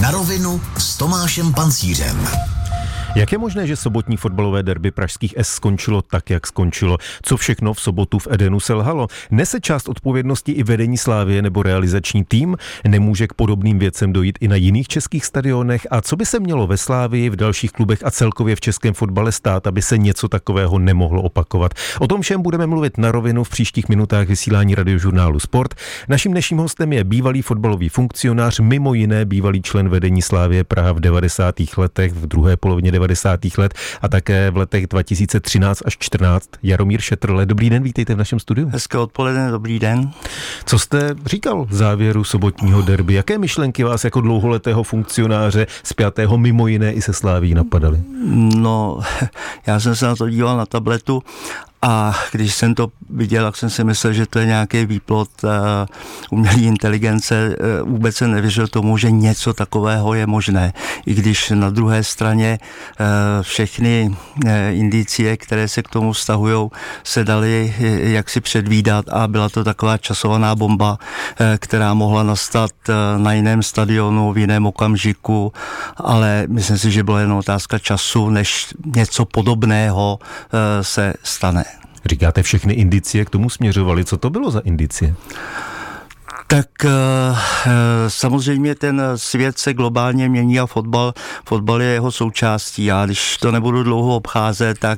Na rovinu s Tomášem Pancířem. Jak je možné, že sobotní fotbalové derby pražských S skončilo tak, jak skončilo? Co všechno v sobotu v Edenu selhalo? Nese část odpovědnosti i vedení Slavie nebo realizační tým? Nemůže k podobným věcem dojít i na jiných českých stadionech? A co by se mělo ve Slavii, v dalších klubech a celkově v českém fotbale stát, aby se něco takového nemohlo opakovat? O tom všem budeme mluvit na rovinu v příštích minutách vysílání radiožurnálu Sport. Naším dnešním hostem je bývalý fotbalový funkcionář, mimo jiné bývalý člen vedení Slavie Praha v 90. letech, v druhé polovině 90. let a také v letech 2013 až 14. Jaromír Šetrle. Dobrý den, vítejte v našem studiu. Hezké odpoledne, dobrý den. Co jste říkal v závěru sobotního derby? Jaké myšlenky vás jako dlouholetého funkcionáře spjatého mimo jiné i se Slavií napadaly? No, já jsem se na to díval na tabletu a když jsem to viděl, tak jsem si myslel, že to je nějaký výplod umělé inteligence. Vůbec jsem nevěřil tomu, že něco takového je možné. I když na druhé straně všechny indicie, které se k tomu vztahují, se daly jaksi předvídat a byla to taková časovaná bomba, která mohla nastat na jiném stadionu, v jiném okamžiku, ale myslím si, že byla jen otázka času, než něco podobného se stane. Říkáte, všechny indicie k tomu směřovaly. Co to bylo za indicie? Tak samozřejmě ten svět se globálně mění a fotbal je jeho součástí. Já když to nebudu dlouho obcházet, tak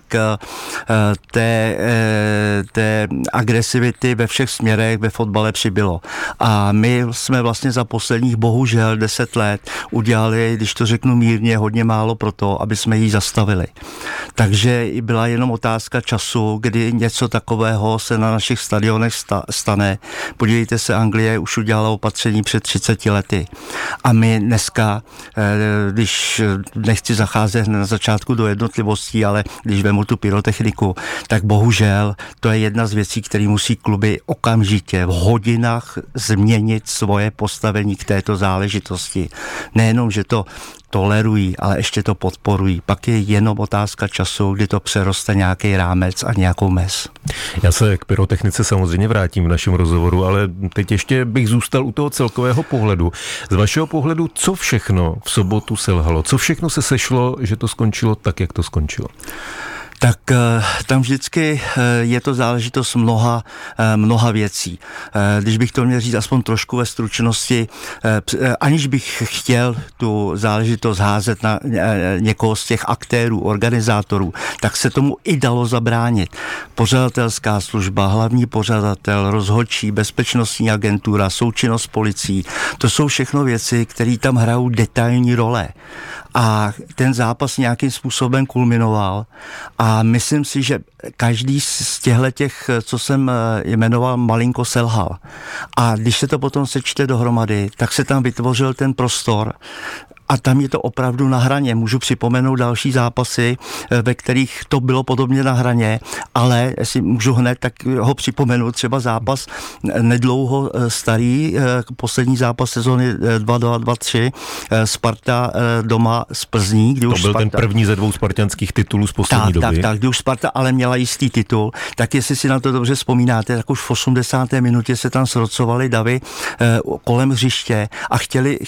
té agresivity ve všech směrech ve fotbale přibylo. A my jsme vlastně za posledních bohužel 10 let udělali, když to řeknu mírně, hodně málo pro to, aby jsme ji zastavili. Takže byla jenom otázka času, kdy něco takového se na našich stadionech stane. Podívejte se, Anglie už udělala opatření před 30 lety. A my dneska, když nechci zacházet na začátku do jednotlivostí, ale když vemu tu pyrotechniku, tak bohužel to je jedna z věcí, které musí kluby okamžitě v hodinách změnit svoje postavení k této záležitosti. Nejenom, že to tolerují, ale ještě to podporují. Pak je jenom otázka času, kdy to přeroste nějaký rámec a nějakou mez. Já se k pyrotechnice samozřejmě vrátím v našem rozhovoru, ale teď ještě bych zůstal u toho celkového pohledu. Z vašeho pohledu, co všechno v sobotu selhalo? Co všechno se sešlo, že to skončilo tak, jak to skončilo? Tak tam vždycky je to záležitost mnoha věcí. Když bych to měl říct aspoň trošku ve stručnosti, aniž bych chtěl tu záležitost házet na někoho z těch aktérů, organizátorů, tak se tomu i dalo zabránit. Pořadatelská služba, hlavní pořadatel, rozhodčí, bezpečnostní agentura, součinnost s policií, to jsou všechno věci, které tam hrajou detailní role. A ten zápas nějakým způsobem kulminoval a myslím si, že každý z těch, co jsem jmenoval, malinko selhal. A když se to potom sečte dohromady, tak se tam vytvořil ten prostor a tam je to opravdu na hraně. Můžu připomenout další zápasy, ve kterých to bylo podobně na hraně, ale jestli můžu hned, tak ho připomenu. Třeba zápas nedlouho starý, poslední zápas sezóny 2-2-3, Sparta doma z Plzní. Kdy to už byl Sparta, ten první ze 2 spartanských titulů z poslední doby. Tak, kdy už Sparta ale měla jistý titul, tak jestli si na to dobře vzpomínáte, tak už v 80. minutě se tam srocovali davy kolem hřiště a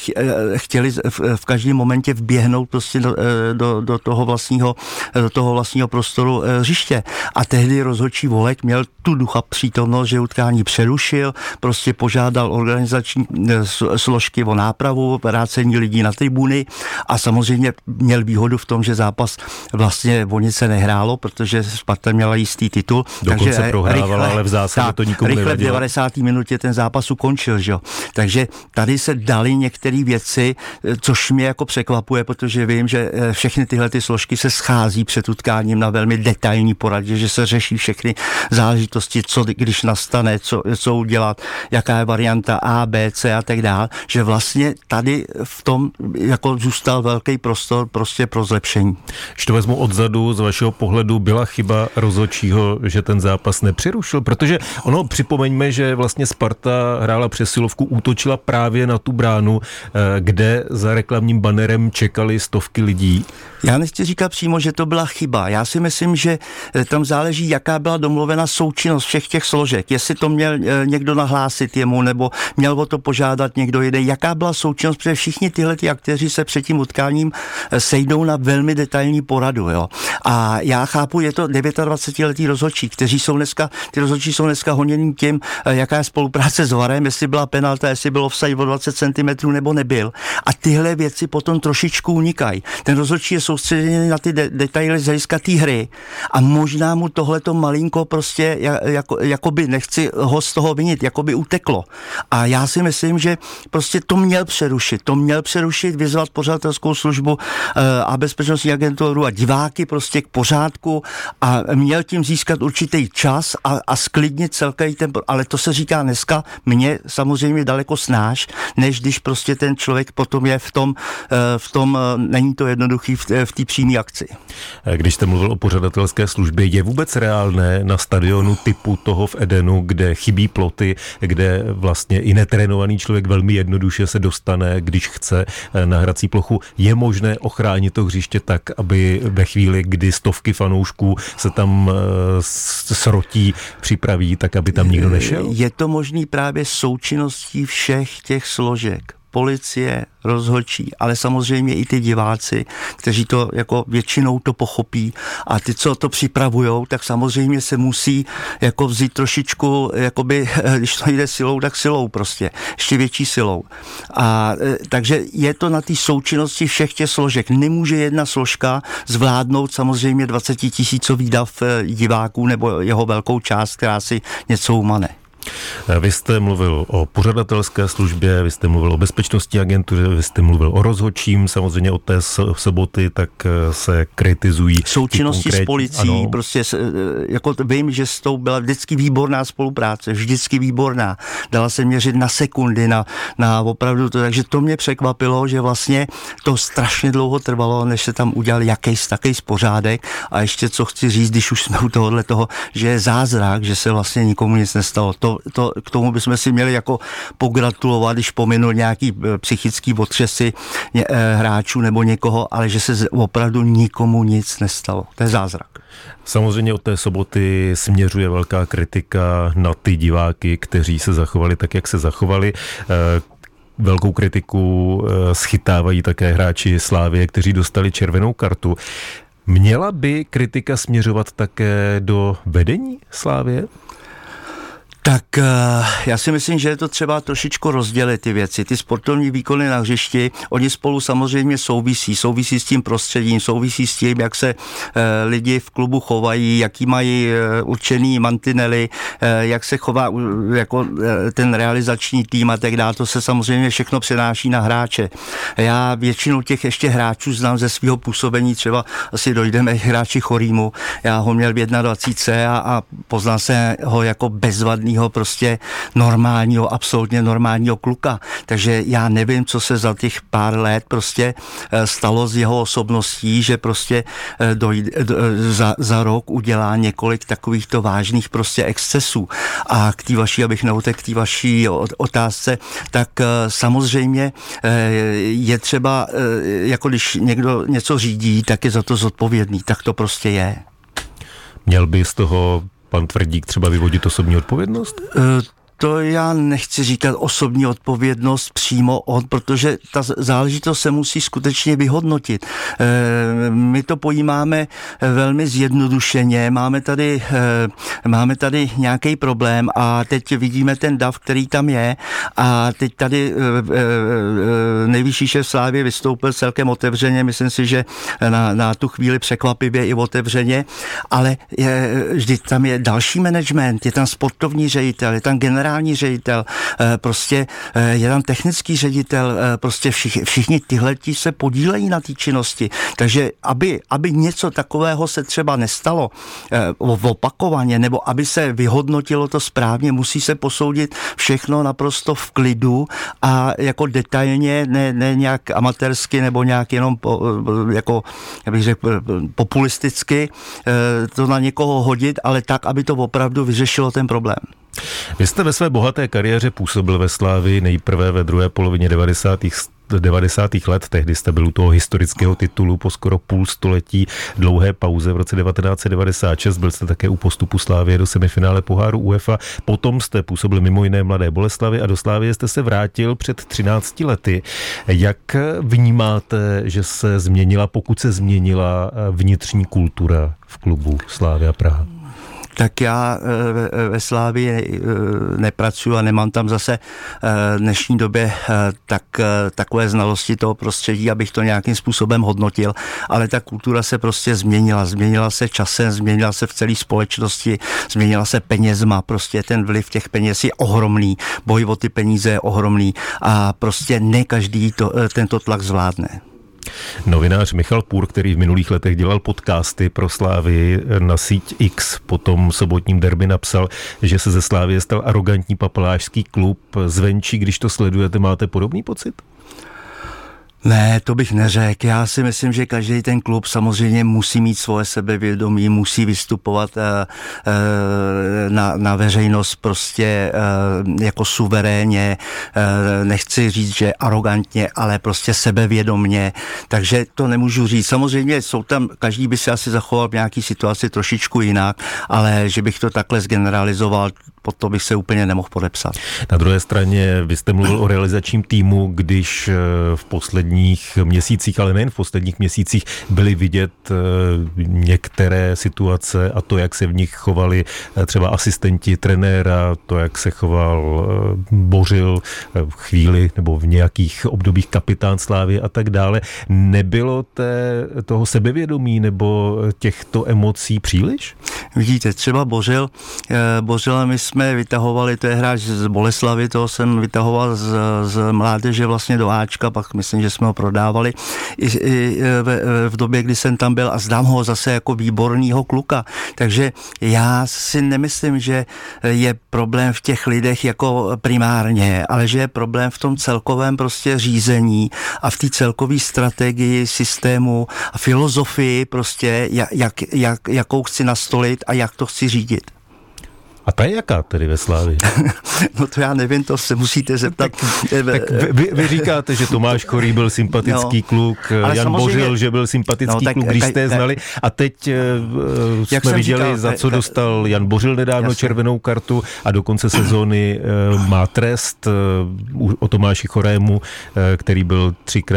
chtěli v každém momentě vběhnout prostě do toho vlastního prostoru hřiště. A tehdy rozhodčí Volek měl tu ducha přítomnost, že utkání přerušil, prostě požádal organizační složky o nápravu, vrácení lidí na tribuny a samozřejmě měl výhodu v tom, že zápas vlastně o nic se nehrálo, protože Sparta měla jistý titul. Dokonce takže prohrávala, ale v zásadě to nikomu nevadilo. Rychle v 90. minutě ten zápas ukončil, že jo. Takže tady se daly některé věci, což mě jako překvapuje, protože vím, že všechny tyhle ty složky se schází před utkáním na velmi detailní poradě, že se řeší všechny záležitosti, co když nastane, co udělat, jaká je varianta A, B, C a tak dále, že vlastně tady v tom jako zůstal velký prostor prostě pro zlepšení. Když to vezmu odzadu, z vašeho pohledu byla chyba rozhodčího, že ten zápas nepřerušil, protože připomeňme, že vlastně Sparta hrála přesilovku, útočila právě na tu bránu, kde za reklamní reklamním banerem čekali stovky lidí? Já nechci říkat přímo, že to byla chyba. Já si myslím, že tam záleží, jaká byla domluvena součinnost všech těch složek. Jestli to měl někdo nahlásit jemu, nebo měl o to požádat někdo jiný. Jaká byla součinnost, protože všichni tyhle aktéři se před tím utkáním sejdou na velmi detailní poradu. Jo. A já chápu, je to 29letý rozhodčí, ty rozhodčí jsou dneska honěným tím, jaká je spolupráce s VARem, jestli byla penalta, jestli byl offside o 20 cm nebo nebyl. A tyhle věci potom trošičku unikají. Ten rozhodčí je soustředěný na ty detaily z hlediska té hry a možná mu tohleto malinko prostě jakoby nechci ho z toho vinit, jakoby uteklo. A já si myslím, že prostě to měl přerušit, vyzvat pořadatelskou službu a bezpečnostní agenturu a diváky prostě k pořádku a měl tím získat určitý čas a sklidnit celkový ten, ale to se říká dneska mně samozřejmě daleko snáš, než když prostě ten člověk potom je v tom není to jednoduchý v té přímé akci. Když jste mluvil o pořadatelské službě, je vůbec reálné na stadionu typu toho v Edenu, kde chybí ploty, kde vlastně i netrénovaný člověk velmi jednoduše se dostane, když chce na hrací plochu, je možné ochránit to hřiště tak, aby ve chvíli, kdy stovky fanoušků se tam srotí, připraví, tak aby tam nikdo nešel? Je to možný právě součinností všech těch složek. Policie, rozhodčí, ale samozřejmě i ty diváci, kteří to jako většinou to pochopí a ty, co to připravujou, tak samozřejmě se musí jako vzít trošičku, jakoby, když to jde silou, tak silou prostě, ještě větší silou. A takže je to na té součinnosti všech těch složek. Nemůže jedna složka zvládnout samozřejmě 20 000 dav diváků nebo jeho velkou část, která si něco umane. Vy jste mluvil o pořadatelské službě, vy jste mluvil o bezpečnostní agentuře, vy jste mluvil o rozhodčím, samozřejmě od té soboty, tak se kritizují. Součinnosti s policií, ano. Prostě jako vím, že s tou byla vždycky výborná spolupráce, vždycky výborná. Dala se měřit na sekundy, na opravdu to, takže to mě překvapilo, že vlastně to strašně dlouho trvalo, než se tam udělal jakýsi takový pořádek. A ještě co chci říct, když už jsme u toho, že je zázrak, že se vlastně nikomu nic nestalo. To k tomu bychom si měli jako pogratulovat, když pominul nějaký psychický otřesy hráčů nebo někoho, ale že se opravdu nikomu nic nestalo. To je zázrak. Samozřejmě od té soboty směřuje velká kritika na ty diváky, kteří se zachovali tak, jak se zachovali. Velkou kritiku schytávají také hráči Slavie, kteří dostali červenou kartu. Měla by kritika směřovat také do vedení Slavie? Tak já si myslím, že je to třeba trošičku rozdělit ty věci. Ty sportovní výkony na hřišti, oni spolu samozřejmě souvisí s tím prostředím, souvisí s tím, jak se lidi v klubu chovají, jaký mají určený mantinely, jak se chová jako ten realizační tým a tak dále. To se samozřejmě všechno přenáší na hráče. Já většinu těch ještě hráčů znám ze svého působení, třeba asi dojdeme k hráči Chorýmu. Já ho měl v 21 a poznal se ho jako bezvadný prostě normálního, absolutně normálního kluka. Takže já nevím, co se za těch pár let prostě stalo s jeho osobností, že prostě za rok udělá několik takovýchto vážných prostě excesů. A k té vaší, abych neutekl k té vaší otázce, tak samozřejmě je třeba, jako když někdo něco řídí, tak je za to zodpovědný. Tak to prostě je. Měl by z toho pan Tvrdík třeba vyvodit osobní odpovědnost? To já nechci říkat osobní odpovědnost přímo protože ta záležitost se musí skutečně vyhodnotit. My to pojímáme velmi zjednodušeně, máme tady nějaký problém a teď vidíme ten dav, který tam je a teď tady nejvyšší šéf Slávy vystoupil celkem otevřeně, myslím si, že na tu chvíli překvapivě i otevřeně, ale vždyť tam je další management, je tam sportovní ředitel, je tam generální ředitel, prostě je tam technický ředitel, prostě všichni tyhleti se podílejí na té činnosti. Takže aby něco takového se třeba nestalo opakovaně, nebo aby se vyhodnotilo to správně, musí se posoudit všechno naprosto v klidu a jako detailně, ne nějak amatérsky nebo nějak jenom jako, já bych řekl, populisticky to na někoho hodit, ale tak, aby to opravdu vyřešilo ten problém. Vy jste ve své bohaté kariéře působil ve Slavii nejprve ve druhé polovině 90. 90. let, tehdy jste byl u toho historického titulu po skoro půl století dlouhé pauze v roce 1996, byl jste také u postupu Slávie do semifinále poháru UEFA, potom jste působil mimo jiné Mladé Boleslavi a do Slávie jste se vrátil před 13 lety. Jak vnímáte, že se změnila, pokud se změnila vnitřní kultura v klubu Slavia Praha? Tak já ve Slávii nepracuji a nemám tam zase v dnešní době takové znalosti toho prostředí, abych to nějakým způsobem hodnotil, ale ta kultura se prostě změnila se časem, změnila se v celé společnosti, změnila se penězma, prostě ten vliv těch peněz je ohromný, boj o ty peníze je ohromný a prostě ne každý tento tlak zvládne. Novinář Michal Půr, který v minulých letech dělal podcasty pro Slávii na síť X, po tom sobotním derby napsal, že se ze Slávie stal arrogantní papalášský klub. Zvenčí, když to sledujete, máte podobný pocit? Ne, to bych neřekl. Já si myslím, že každý ten klub samozřejmě musí mít svoje sebevědomí, musí vystupovat na veřejnost prostě jako suverénně, nechci říct, že arrogantně, ale prostě sebevědomně, takže to nemůžu říct. Samozřejmě jsou tam, každý by se asi zachoval v nějaký situaci trošičku jinak, ale že bych to takhle zgeneralizoval, pod to bych se úplně nemohl podepsat. Na druhé straně, vy jste mluvil o realizačním týmu, když v posledních měsících, ale nejen v posledních měsících, byly vidět některé situace a to, jak se v nich chovali třeba asistenti trenéra, to, jak se choval Bořil v chvíli nebo v nějakých obdobích kapitán Slávy a tak dále. Nebylo toho sebevědomí nebo těchto emocí příliš? Vidíte, třeba Bořila my jsme vytahovali, to je hráč z Boleslavy, toho jsem vytahoval z mládeže vlastně do Ačka, pak myslím, že jsme ho prodávali i v době, kdy jsem tam byl a znám ho zase jako výbornýho kluka. Takže já si nemyslím, že je problém v těch lidech jako primárně, ale že je problém v tom celkovém prostě řízení a v té celkové strategii, systému a filozofii prostě, jakou chci nastolit a jak to chci řídit. A ta je jaká tedy ve Slávii? No to já nevím, to se musíte zeptat. Tak vy říkáte, že Tomáš Chorý byl sympatický kluk, Jan Bořil, že byl sympatický kluk, když jste je znali. A teď jsme viděli, za co dostal Jan Bořil nedávno červenou kartu a do konce sezóny má trest o Tomáši Chorému, který byl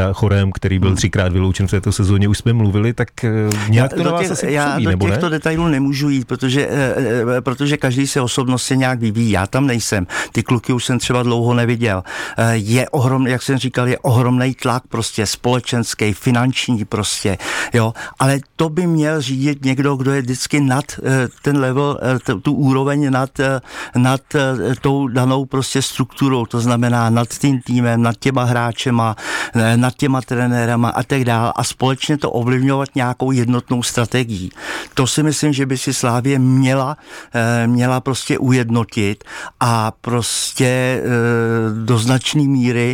třikrát vyloučen v této sezóně. Už jsme mluvili, tak nějak to na vás asi působí, nebo ne? Já do těchto detailů nemůžu jít, protože každý se osobnost se nějak vyvíjí. Já tam nejsem. Ty kluky už jsem třeba dlouho neviděl. Je ohromný, jak jsem říkal, je ohromný tlak prostě společenský, finanční prostě, jo. Ale to by měl řídit někdo, kdo je vždycky nad ten level, tu úroveň nad tou danou prostě strukturou. To znamená nad tím týmem, nad těma hráčema, nad těma trenérama a tak dále a společně to ovlivňovat nějakou jednotnou strategií. To si myslím, že by si Slávie měla prostě ujednotit a prostě do značné míry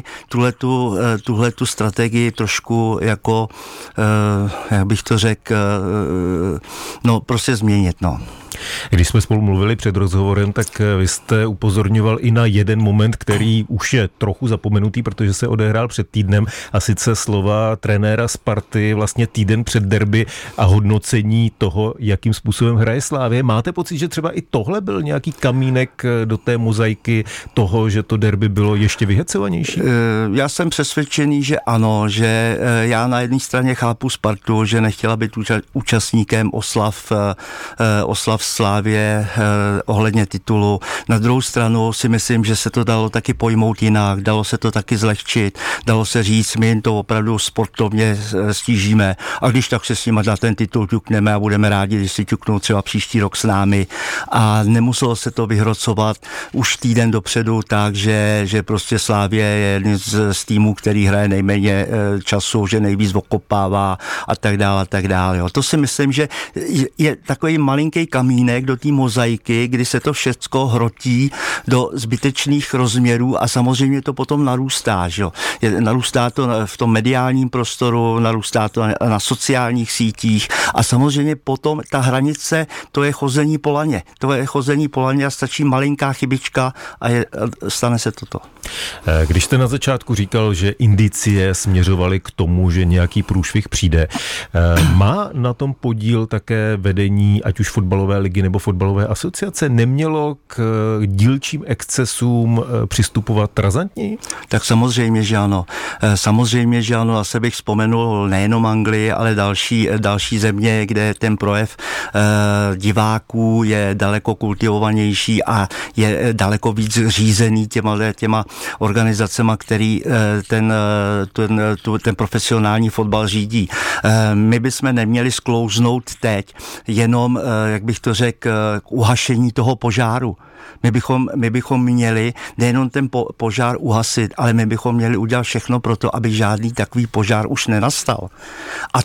tuhletu strategii trošku jako, jak bych to řekl, prostě změnit, no. Když jsme spolu mluvili před rozhovorem, tak vy jste upozorňoval i na jeden moment, který už je trochu zapomenutý, protože se odehrál před týdnem, a sice slova trenéra Sparty vlastně týden před derby a hodnocení toho, jakým způsobem hraje Slávie. Máte pocit, že třeba i tohle byl nějaký kamínek do té mozaiky toho, že to derby bylo ještě vyhecovanější? Já jsem přesvědčený, že ano, že já na jedné straně chápu Spartu, že nechtěla být účastníkem oslav Slávie ohledně titulu. Na druhou stranu si myslím, že se to dalo taky pojmout jinak, dalo se to taky zlehčit, dalo se říct, my jim to opravdu sportovně stížíme a když tak se s nimi na ten titul ťukneme a budeme rádi, když si ťuknou třeba příští rok s námi a nemuselo se to vyhrocovat už týden dopředu tak, že prostě Slávie je jeden z týmů, který hraje nejméně času, že nejvíc okopává a tak dále. Jo. To si myslím, že je takový malinký kamínek komínek, do té mozaiky, kdy se to všecko hrotí do zbytečných rozměrů a samozřejmě to potom narůstá. Že jo? Narůstá to v tom mediálním prostoru, narůstá to na sociálních sítích a samozřejmě potom ta hranice, to je chození po laně. To je chození po laně a stačí malinká chybička a stane se toto. Když jste na začátku říkal, že indicie směřovaly k tomu, že nějaký průšvih přijde, má na tom podíl také vedení, ať už fotbalové ligy nebo fotbalové asociace? Nemělo k dílčím excesům přistupovat razantněji? Tak samozřejmě, že ano. Samozřejmě, že ano. Asi bych vzpomenul nejenom Anglii, ale další země, kde ten projev diváků je daleko kultivovanější a je daleko víc řízený těma organizacema, který ten profesionální fotbal řídí. My bychom neměli sklouznout teď jenom, jak bych to řekl, k uhašení toho požáru. My bychom měli nejenom ten požár uhasit, ale my bychom měli udělat všechno pro to, aby žádný takový požár už nenastal. A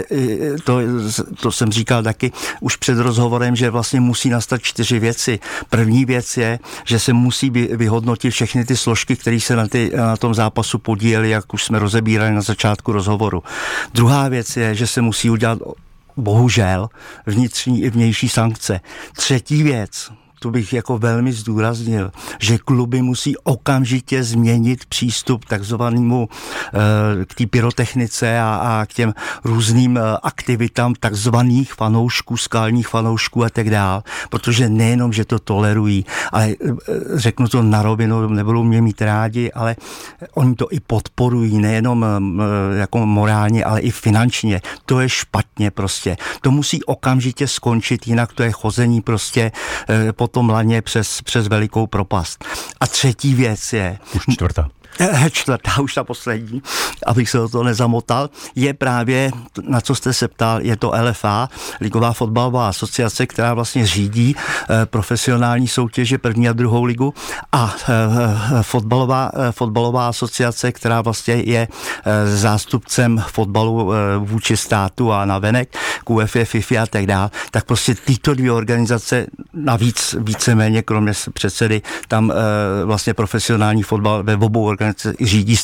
to jsem říkal taky už před rozhovorem, že vlastně musí nastat 4 věci. První věc je, že se musí vyhodnotit všechny ty složky, které se na tom zápasu podílely, jak už jsme rozebírali na začátku rozhovoru. Druhá věc je, že se musí udělat bohužel vnitřní i vnější sankce. Třetí věc, tu bych jako velmi zdůraznil, že kluby musí okamžitě změnit přístup takzvanému k té pyrotechnice a k těm různým aktivitám takzvaných fanoušků, skalních fanoušků a tak dál, protože nejenom, že to tolerují, ale řeknu to na rovinu, nebudou mě mít rádi, ale oni to i podporují, nejenom jako morálně, ale i finančně. To je špatně prostě. To musí okamžitě skončit, jinak to je chození prostě po tom laně přes velikou propast. A třetí věc je... Už čtvrtá, už ta poslední, abych se do toho nezamotal, je právě, na co jste se ptal, je to LFA, Ligová fotbalová asociace, která vlastně řídí profesionální soutěže první a druhou ligu a fotbalová asociace, která vlastně je zástupcem fotbalu vůči státu a navenek, k UEFA, FIFA a tak dále, tak prostě tyto dvě organizace navíc víceméně, kromě předsedy, tam vlastně profesionální fotbal ve obou organizace řídí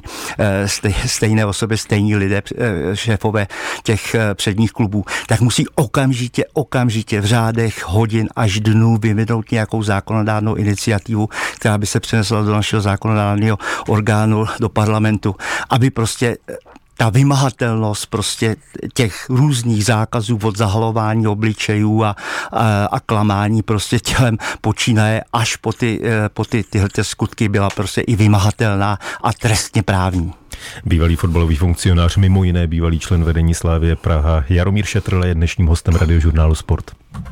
stejné osoby, stejní lidé, šéfové těch předních klubů, tak musí okamžitě v řádech hodin až dnů vyvinout nějakou zákonodárnou iniciativu, která by se přenesla do našeho zákonodárného orgánu, do parlamentu, aby prostě ta vymahatelnost prostě těch různých zákazů od zahalování obličejů a klamání prostě tělem počínaje až po tyhle skutky byla prostě i vymahatelná a trestně právní. Bývalý fotbalový funkcionář, mimo jiné bývalý člen vedení Slavie Praha Jaromír Šetrle je dnešním hostem Radiožurnálu Sport.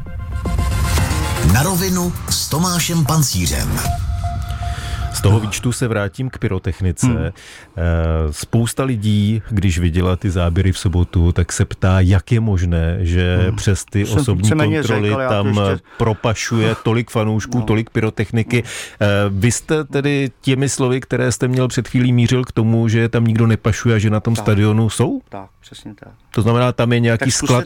Na rovinu s Tomášem Pancířem. Z toho výčtu se vrátím k pyrotechnice. Spousta lidí, když viděla ty záběry v sobotu, tak se ptá, jak je možné, že přes ty osobní kontroly tam propašuje tolik fanoušků, tolik pyrotechniky. Vy jste tedy těmi slovy, které jste měl před chvílí, mířil k tomu, že tam nikdo nepašuje a že na tom stadionu jsou? Tak, přesně tak. To znamená, tam je nějaký sklad.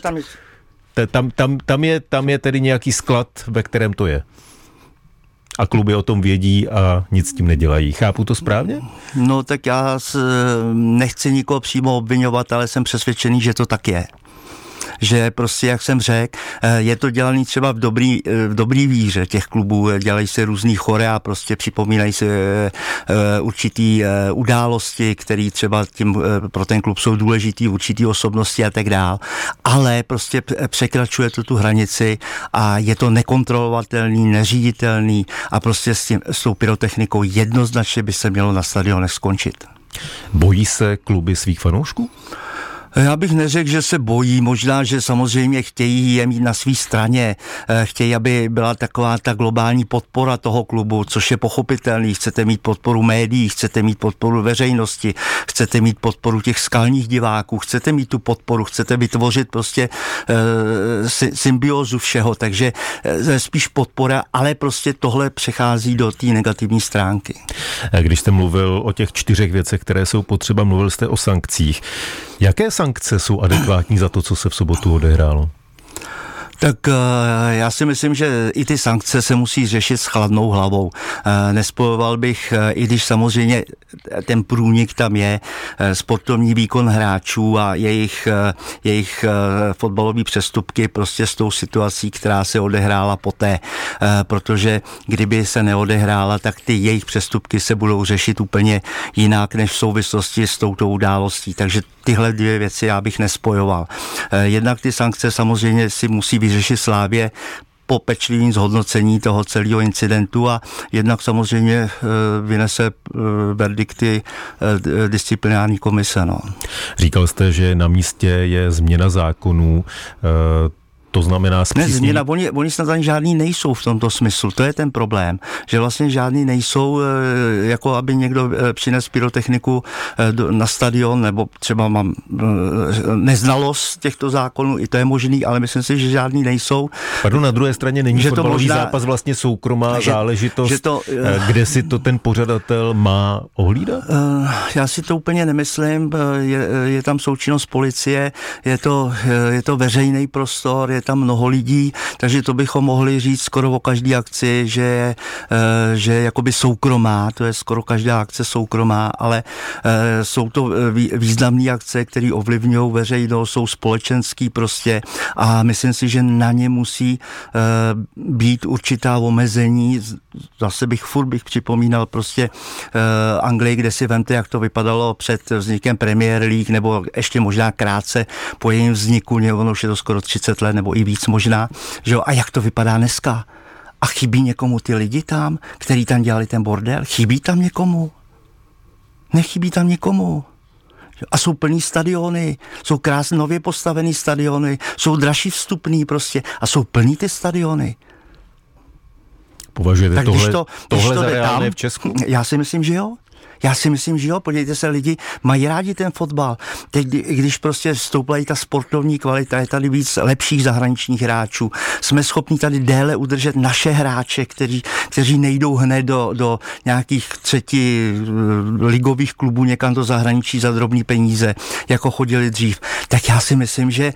Tam je tedy nějaký sklad, ve kterém to je. A kluby o tom vědí a nic s tím nedělají. Chápu to správně? No tak já nechci nikoho přímo obviňovat, ale jsem přesvědčený, že to tak je. Že prostě, jak jsem řekl, je to dělaný třeba v dobrý víře těch klubů, dělají se různý chorea, prostě připomínají se určitý události, které třeba pro ten klub jsou důležitý, určitý osobnosti a tak dál, ale prostě překračuje to tu hranici a je to nekontrolovatelný, neříditelný a prostě s tou pyrotechnikou jednoznačně by se mělo na stadionech skončit. Bojí se kluby svých fanoušků? Já bych neřekl, že se bojí, možná, že samozřejmě chtějí je mít na své straně, chtějí, aby byla taková ta globální podpora toho klubu, což je pochopitelný. Chcete mít podporu médií, chcete mít podporu veřejnosti, chcete mít podporu těch skalních diváků, chcete mít tu podporu, chcete vytvořit prostě symbiózu všeho, takže spíš podpora, ale prostě tohle přechází do té negativní stránky. Když jste mluvil o těch 4 věcech, které jsou potřeba, mluvil jste o sankcích. Jaké sankce jsou adekvátní za to, co se v sobotu odehrálo? Tak já si myslím, že i ty sankce se musí řešit s chladnou hlavou. Nespojoval bych, i když samozřejmě ten průnik tam je, sportovní výkon hráčů a jejich fotbalové přestupky prostě s tou situací, která se odehrála poté, protože kdyby se neodehrála, tak ty jejich přestupky se budou řešit úplně jinak, než v souvislosti s touto událostí. Takže tyhle dvě věci já bych nespojoval. Jednak ty sankce samozřejmě si musí vyřešit Slavie po pečlivým zhodnocení toho celého incidentu a jednak samozřejmě vynese verdikty disciplinární komise. No. Říkal jste, že na místě je změna zákonů. To znamená zpřísnění... Ne, změna, oni snad ani žádný nejsou v tomto smyslu, to je ten problém, že vlastně žádný nejsou, jako aby někdo přines pyrotechniku na stadion, nebo třeba mám neznalost těchto zákonů, i to je možný, ale myslím si, že žádný nejsou. Pardon, na druhé straně není fotbalový zápas vlastně soukromá záležitost, kde si to ten pořadatel má ohlídat? Já si to úplně nemyslím, je tam součinnost policie, je to veřejný prostor, je tam mnoho lidí, takže to bychom mohli říct skoro o každé akci, že je jakoby soukromá, to je skoro každá akce soukromá, ale jsou to významné akce, které ovlivňují veřejnost, jsou společenský prostě a myslím si, že na ně musí být určitá omezení. Zase bych připomínal prostě Anglii, kde si vemte, jak to vypadalo před vznikem Premier League, nebo ještě možná krátce po jejím vzniku, ono už je to skoro 30 let, nebo i víc možná, že jo, a jak to vypadá dneska? A chybí někomu ty lidi tam, který tam dělali ten bordel? Chybí tam někomu? Nechybí tam někomu. A jsou plný stadiony, jsou krásně nově postavený stadiony, jsou dražší vstupný prostě a jsou plný ty stadiony. Považujete tohle za reálné v Česku? Já si myslím, že jo. Podívejte se, lidi mají rádi ten fotbal. Teď, když prostě vstoupila ta sportovní kvalita, je tady víc lepších zahraničních hráčů. Jsme schopni tady déle udržet naše hráče, kteří nejdou hned do nějakých třetí ligových klubů někam do zahraničí za drobný peníze, jako chodili dřív. Tak já si myslím, že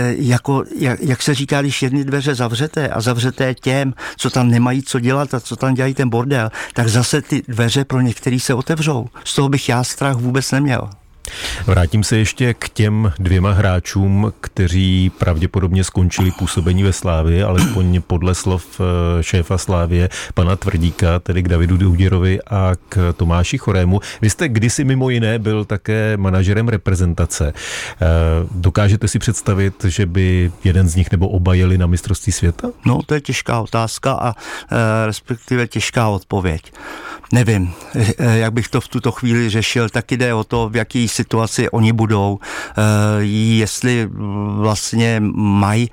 jak se říká, když jedny dveře zavřete těm, co tam nemají co dělat a co tam dělají ten bordel, tak zase ty dveře pro některý se otevřou. Z toho bych já strach vůbec neměl. Vrátím se ještě k těm 2 hráčům, kteří pravděpodobně skončili působení ve Slávii, alespoň podle slov šéfa Slávie, pana Tvrdíka, tedy k Davidu Douděrovi a k Tomáši Chorému. Vy jste kdysi mimo jiné byl také manažerem reprezentace. Dokážete si představit, že by jeden z nich nebo oba jeli na mistrovství světa? No, to je těžká otázka a respektive těžká odpověď. Nevím, jak bych to v tuto chvíli řešil, tak jde o to, v jaký situaci oni budou, jestli vlastně mají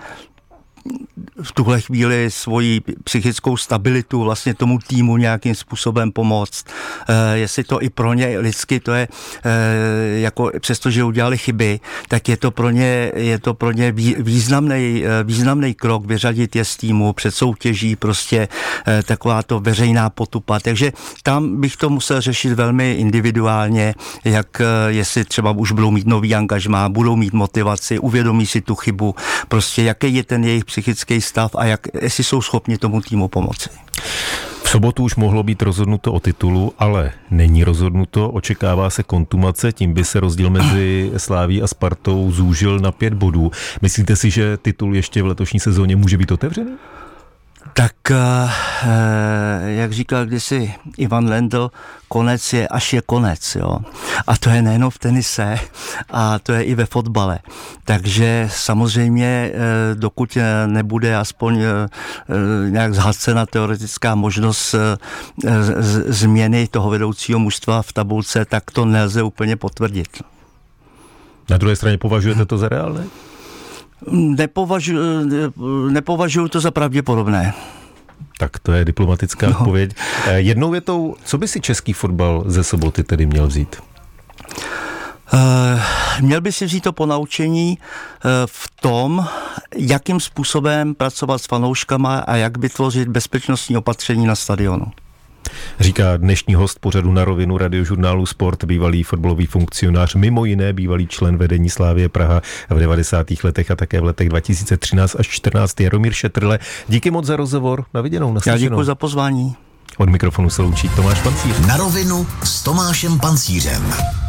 v tuhle chvíli svoji psychickou stabilitu vlastně tomu týmu nějakým způsobem pomoct. Jestli to i pro ně lidsky, to je jako přestože udělali chyby, tak je to pro ně významný krok vyřadit je z týmu před soutěží, prostě taková to veřejná potupa. Takže tam bych to musel řešit velmi individuálně, jestli třeba už budou mít nový angažmá, budou mít motivaci, uvědomí si tu chybu, prostě jaký je ten jejich psychický stav a jestli jsou schopni tomu týmu pomoci. V sobotu už mohlo být rozhodnuto o titulu, ale není rozhodnuto. Očekává se kontumace, tím by se rozdíl mezi Slavií a Spartou zúžil na 5 bodů. Myslíte si, že titul ještě v letošní sezóně může být otevřený? Tak, jak říkal kdysi Ivan Lendl, konec je, až je konec, jo. A to je nejenom v tenise, a to je i ve fotbale. Takže samozřejmě, dokud nebude aspoň nějak zhacena teoretická možnost změny toho vedoucího mužstva v tabulce, tak to nelze úplně potvrdit. Na druhé straně považujete to za reálné? Nepovažuji to za pravděpodobné. Tak to je diplomatická odpověď. Jednou větou, co by si český fotbal ze soboty tedy měl vzít? Měl by si vzít to ponaučení v tom, jakým způsobem pracovat s fanouškama a jak vytvořit bezpečnostní opatření na stadionu. Říká dnešní host pořadu Na rovinu Radiožurnálu Sport, bývalý fotbalový funkcionář, mimo jiné bývalý člen vedení Slavie Praha v 90. letech a také v letech 2013 až 14. Jaromír Šetrle. Díky moc za rozhovor, na viděnou, naslyšenou. Já děkuji za pozvání. Od mikrofonu se loučí Tomáš Pancíř. Na rovinu s Tomášem Pancířem.